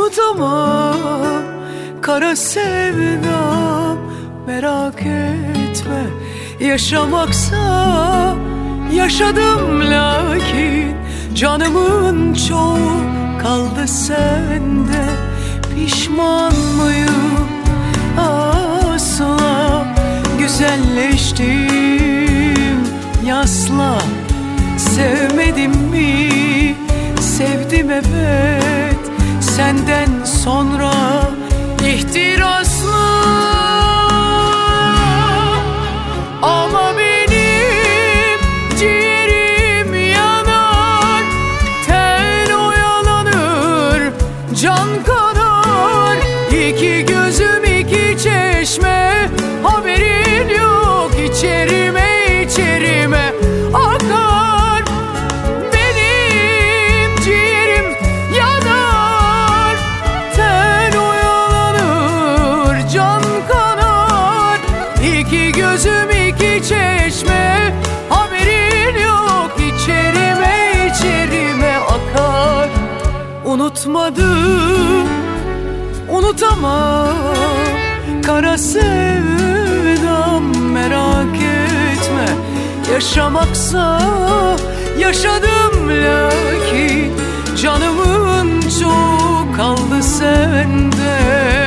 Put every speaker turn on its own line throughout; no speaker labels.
unutamam kara sevdam. Merak etme, yaşamaksa yaşadım, lakin canımın çoğu kaldı sende. Pişman mıyım? Asla. Güzelleştim yasla. Sevmedim mi? Sevdim evet, senden sonra ihtirasla. Ama benim ciğerim yanar, ten oyalanır, can kanar. İki gözüm iki çeşme, haberin yok, içerime içerime akar. Benim ciğerim yanar, ten oyalanır, can kanar. İki gözüm iki çeşme, haberin yok, içerime içerime akar. Unutmadım, unutamam kara sevdam. Merak etme, yaşamaksa yaşadım, lakin canımın çok kaldı sende.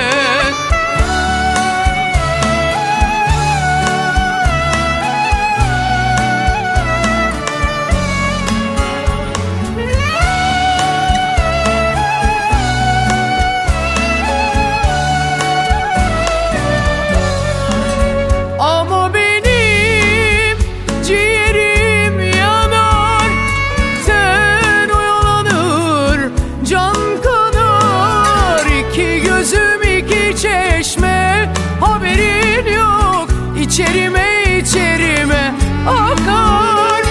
Ama benim ciğerim yanar, ten oyalanır, can kanar. İki gözüm iki çeşme, haberin yok, içerime içerime akar.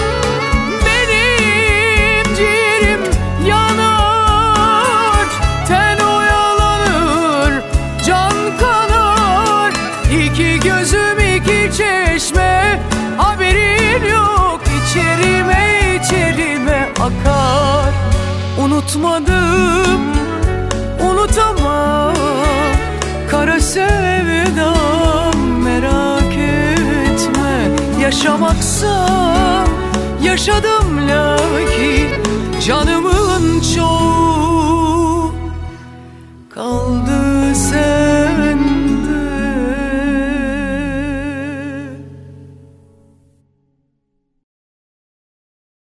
Benim ciğerim yanar, ten oyalanır, can kanar. İki gözüm iki çeşme, haberin yok, içerime içerime akar. Unutmadım, unutamam kara sevdam. Merak etme, yaşamaksa yaşadım, lakin canımın çoğu